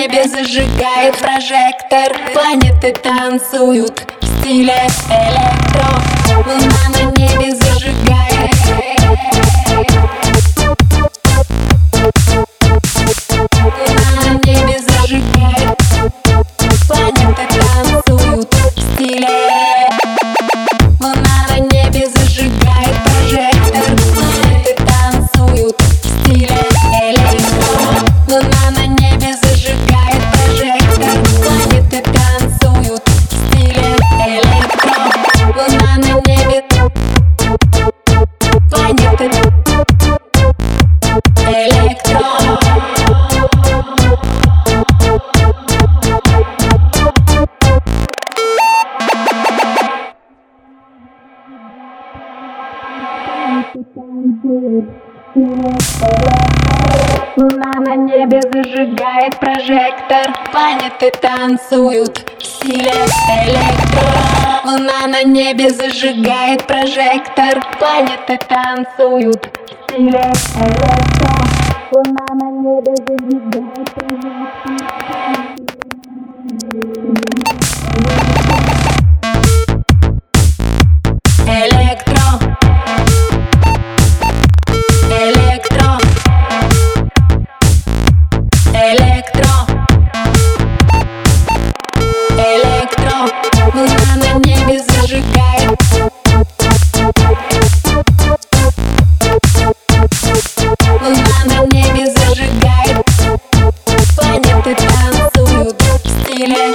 небе зажигает прожектор. Планеты танцуют в стиле электро. Луна на небе зажигает. Луна на небе зажигает. Планеты танцуют в стиле. Луна на небе зажигает прожектор. Планеты танцуют в стиле электро. Луна на небе зажигает прожектор. Планеты танцуют в стиле электро. Луна на небе. Планеты электро. Луна на небе зажигает прожектор. Планеты танцуют в стиле электро. Луна на небе зажигает прожектор. Планеты танцуют в стиле электро. Луна на небе зажигает прожектор. Луна на небе зажигает. Луна на небе зажигает. Планеты танцуют в стиле